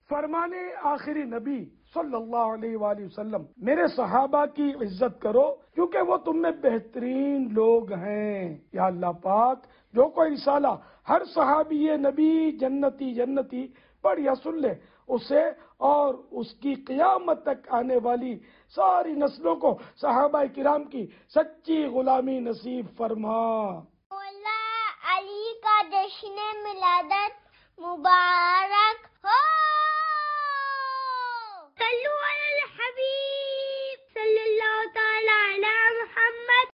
फरमाने आखिरी नबी सल्लल्लाहु अलैहि वसल्लम, मेरे सहाबा की इज्जत करो क्योंकि वो तुम में बेहतरीन लोग हैं। या अल्लाह पाक, जो कोई रिसाला हर सहाबी ये नबी जन्नती जन्नती पढ़ या सुन ले, उसे और उसकी क़यामत तक आने वाली सारी नस्लों को सहाबा किराम की सच्ची गुलामी नसीब फरमा। मौला अली का जश्न मिलादत